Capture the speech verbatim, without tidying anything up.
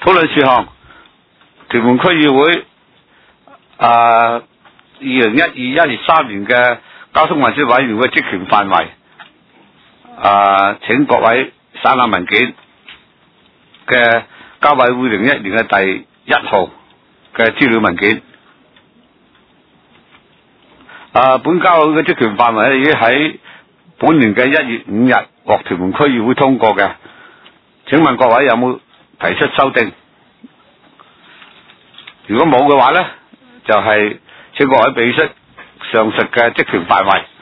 討論事項，屯門區議會啊，二零一二一二三年嘅交通運輸委員會職權範圍，啊，請各位省覽文件嘅交委會零一年嘅第一號嘅資料文件。啊，本交委會嘅職權範圍已經喺本年嘅一月五日獲屯門區議會通過嘅。請問各位有冇提出修訂？如果冇嘅話呢，就係、是、請各位俾出上述嘅職權範圍。